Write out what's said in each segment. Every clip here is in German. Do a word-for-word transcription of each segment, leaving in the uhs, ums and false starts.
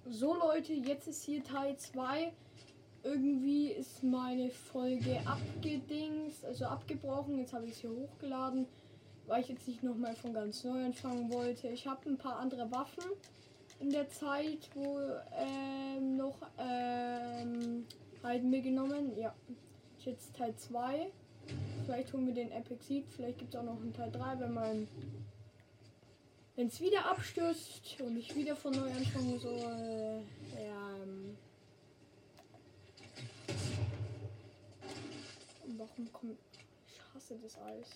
So Leute, jetzt ist hier Teil zwei. Irgendwie ist meine Folge abgedingst, also abgebrochen. Jetzt habe ich es hier hochgeladen, weil ich jetzt nicht nochmal von ganz neu anfangen wollte. Ich habe ein paar andere Waffen in der Zeit, wo ähm, noch ähm, halt mir genommen. Ja, jetzt Teil zwei. Vielleicht holen wir den Epic Seed, vielleicht gibt es auch noch einen Teil drei, wenn man wenn es wieder abstürzt und ich wieder von neu anfangen soll. Ja, ähm, warum kommt. Ich hasse das Eis.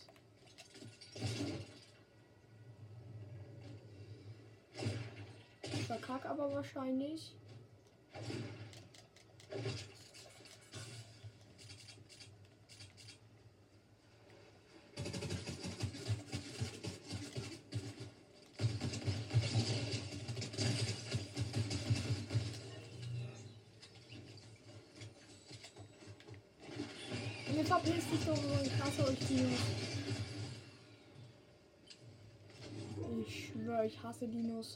Ich verkack aber wahrscheinlich. Ihr verpisst dich doch, ich hasse euch Dinos. Ich schwöre, ich hasse Dinos.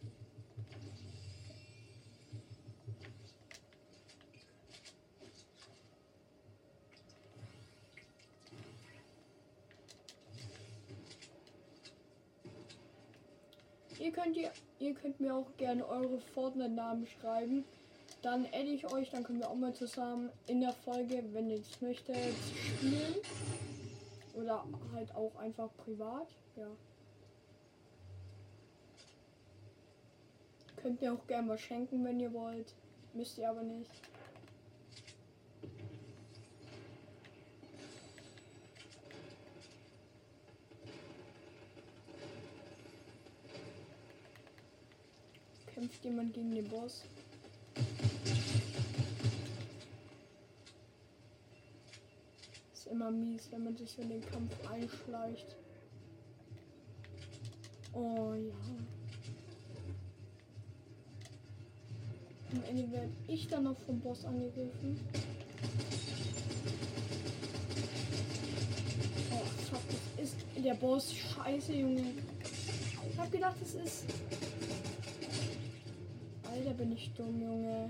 Ihr könnt, ihr, ihr könnt mir auch gerne eure Fortnite-Namen schreiben. Dann adde ich euch, dann können wir auch mal zusammen in der Folge, wenn ihr es möchtet, spielen. Oder halt auch einfach privat. Ja. Könnt ihr auch gerne was schenken, wenn ihr wollt. Müsst ihr aber nicht. Kämpft jemand gegen den Boss? Ist immer mies, wenn man sich in den Kampf einschleicht. Oh ja. Am Ende werde ich dann noch vom Boss angegriffen. Oh fuck, das ist der Boss. Scheiße, Junge. Ich hab gedacht, es ist... Alter, bin ich dumm, Junge.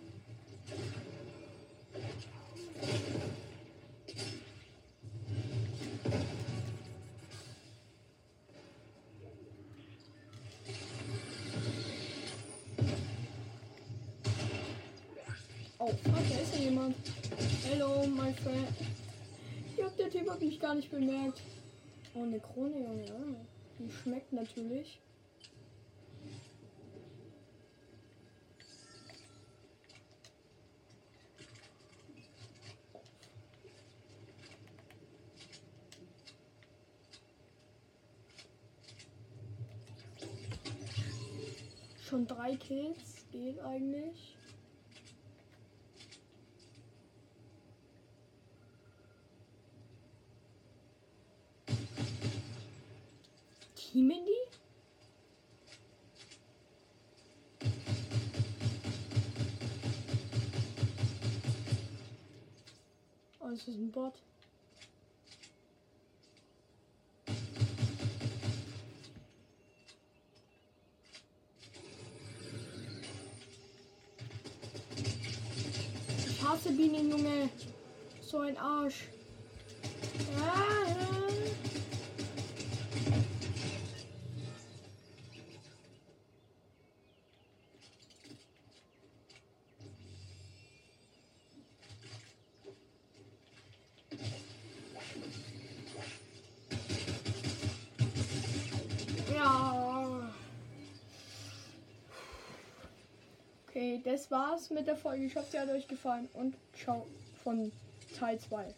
Oh, fuck, da ist ja jemand. Hello, my friend. Ich glaub, der Typ hat mich gar nicht bemerkt. Oh, eine Krone, Junge. Ja. Die schmeckt natürlich. Schon drei Kills, geht eigentlich. Teamen die? Oh, das ist ein Bot. Ich hasse Bienen, Junge. So ein Arsch. Ah, ja. Ja. Okay, das war's mit der Folge. Ich hoffe, sie hat euch gefallen und ciao von Teil zwei.